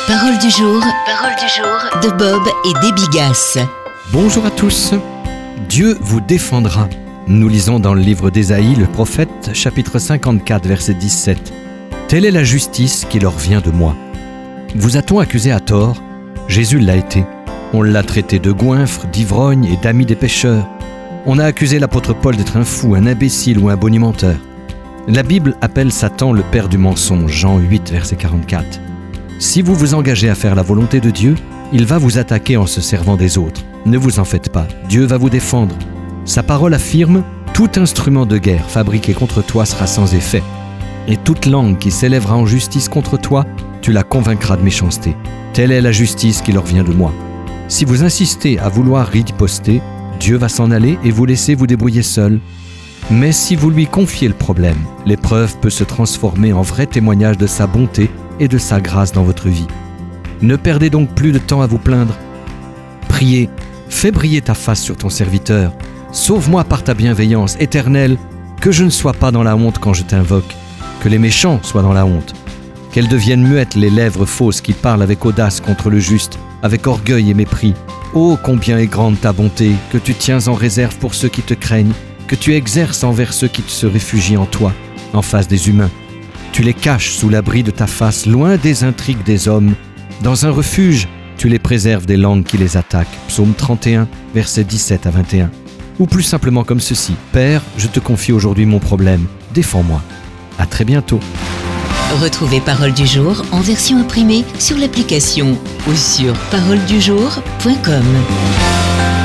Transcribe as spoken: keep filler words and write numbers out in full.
Parole du jour, parole du jour de Bob et Déby Gasse. Bonjour à tous. Dieu vous défendra. Nous lisons dans le livre d'Ésaïe, le prophète, chapitre cinquante-quatre, verset dix-sept. Telle est la justice qui leur vient de moi. Vous a-t-on accusé à tort? Jésus l'a été. On l'a traité de goinfre, d'ivrogne et d'ami des pécheurs. On a accusé l'apôtre Paul d'être un fou, un imbécile ou un bonimenteur. La Bible appelle Satan le père du mensonge, Jean huit, verset quarante-quatre. Si vous vous engagez à faire la volonté de Dieu, il va vous attaquer en se servant des autres. Ne vous en faites pas, Dieu va vous défendre. Sa parole affirme « Tout instrument de guerre fabriqué contre toi sera sans effet. Et toute langue qui s'élèvera en justice contre toi, tu la convaincras de méchanceté. Telle est la justice qui leur vient de moi. » Si vous insistez à vouloir riposter, Dieu va s'en aller et vous laisser vous débrouiller seul. Mais si vous lui confiez le problème, l'épreuve peut se transformer en vrai témoignage de sa bonté et de sa grâce dans votre vie. Ne perdez donc plus de temps à vous plaindre. Priez, fais briller ta face sur ton serviteur. Sauve-moi par ta bienveillance éternelle, que je ne sois pas dans la honte quand je t'invoque, que les méchants soient dans la honte. Qu'elles deviennent muettes les lèvres fausses qui parlent avec audace contre le juste, avec orgueil et mépris. Oh, combien est grande ta bonté, que tu tiens en réserve pour ceux qui te craignent, que tu exerces envers ceux qui se réfugient en toi, en face des humains. Tu les caches sous l'abri de ta face, loin des intrigues des hommes. Dans un refuge, tu les préserves des langues qui les attaquent. Psaume trente et un, versets dix-sept à vingt et un. Ou plus simplement comme ceci. Père, je te confie aujourd'hui mon problème. Défends-moi. À très bientôt. Retrouvez Parole du jour en version imprimée sur l'application ou sur parole du jour point com.